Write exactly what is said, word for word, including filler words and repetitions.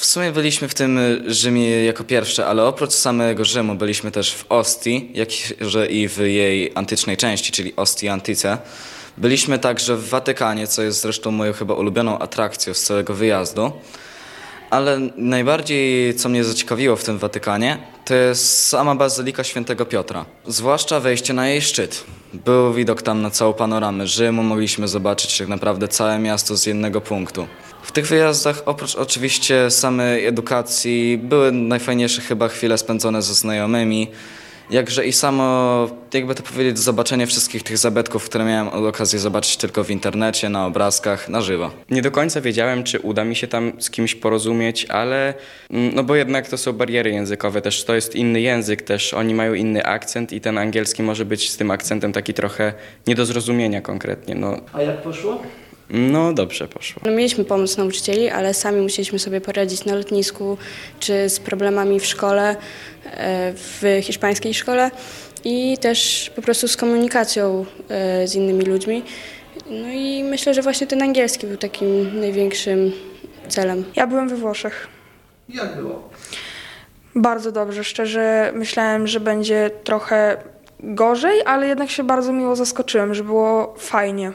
sumie byliśmy w tym Rzymie jako pierwsze, ale oprócz samego Rzymu byliśmy też w Ostii, jak że i w jej antycznej części, czyli Ostii Antice. Byliśmy także w Watykanie, co jest zresztą moją chyba ulubioną atrakcją z całego wyjazdu. Ale najbardziej, co mnie zaciekawiło w tym Watykanie, to jest sama Bazylika Świętego Piotra. Zwłaszcza wejście na jej szczyt. Był widok tam na całą panoramę Rzymu, mogliśmy zobaczyć tak naprawdę całe miasto z jednego punktu. W tych wyjazdach, oprócz oczywiście samej edukacji, były najfajniejsze chyba chwile spędzone ze znajomymi, jakże i samo, jakby to powiedzieć, zobaczenie wszystkich tych zabytków, które miałem okazję zobaczyć tylko w internecie, na obrazkach, na żywo. Nie do końca wiedziałem, czy uda mi się tam z kimś porozumieć, ale no bo jednak to są bariery językowe, też to jest inny język, też oni mają inny akcent i ten angielski może być z tym akcentem taki trochę nie do zrozumienia konkretnie. No, A jak poszło? no dobrze poszło. No, mieliśmy pomoc nauczycieli, ale sami musieliśmy sobie poradzić na lotnisku czy z problemami w szkole, e, w hiszpańskiej szkole i też po prostu z komunikacją e, z innymi ludźmi. No i myślę, że właśnie ten angielski był takim największym celem. Ja byłem we Włoszech. Jak było? Bardzo dobrze. Szczerze myślałem, że będzie trochę gorzej, ale jednak się bardzo miło zaskoczyłem, że było fajnie.